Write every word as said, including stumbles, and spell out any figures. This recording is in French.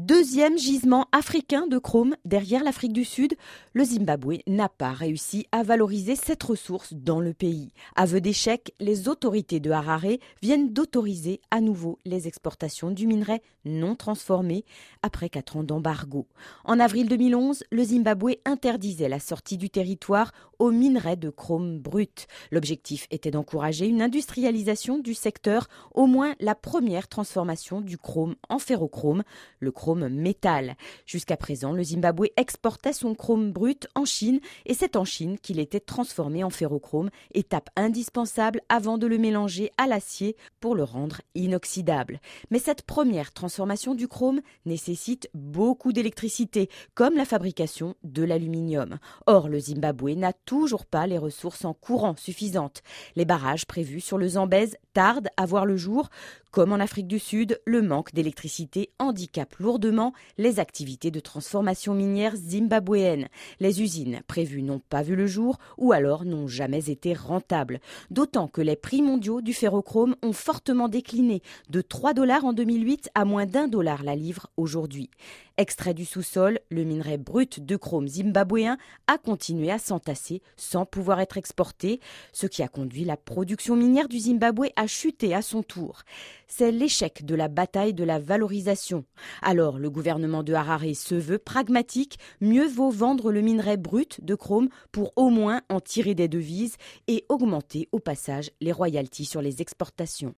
Deuxième gisement africain de chrome derrière l'Afrique du Sud, le Zimbabwe n'a pas réussi à valoriser cette ressource dans le pays. Aveu d'échec, les autorités de Harare viennent d'autoriser à nouveau les exportations du minerai non transformé après quatre ans d'embargo. En avril deux mille onze, le Zimbabwe interdisait la sortie du territoire aux minerais de chrome brut. L'objectif était d'encourager une industrialisation du secteur, au moins la première transformation du chrome en ferrochrome, le chrome métal. Jusqu'à présent, le Zimbabwe exportait son chrome brut en Chine et c'est en Chine qu'il était transformé en ferrochrome, étape indispensable avant de le mélanger à l'acier pour le rendre inoxydable. Mais cette première transformation du chrome nécessite beaucoup d'électricité, comme la fabrication de l'aluminium. Or, le Zimbabwe n'a toujours pas les ressources en courant suffisantes. Les barrages prévus sur le Zambèze tardent à voir le jour. Comme en Afrique du Sud, le manque d'électricité handicape lourdement les activités de transformation minière zimbabwéennes. Les usines prévues n'ont pas vu le jour ou alors n'ont jamais été rentables. D'autant que les prix mondiaux du ferrochrome ont fortement décliné, de trois dollars en deux mille huit à moins d'un dollar la livre aujourd'hui. Extrait du sous-sol, le minerai brut de chrome zimbabwéen a continué à s'entasser sans pouvoir être exporté, ce qui a conduit la production minière du Zimbabwe à chuter à son tour. C'est l'échec de la bataille de la valorisation. Alors le gouvernement de Harare se veut pragmatique, mieux vaut vendre le minerai brut de chrome pour au moins en tirer des devises et augmenter au passage les royalties sur les exportations.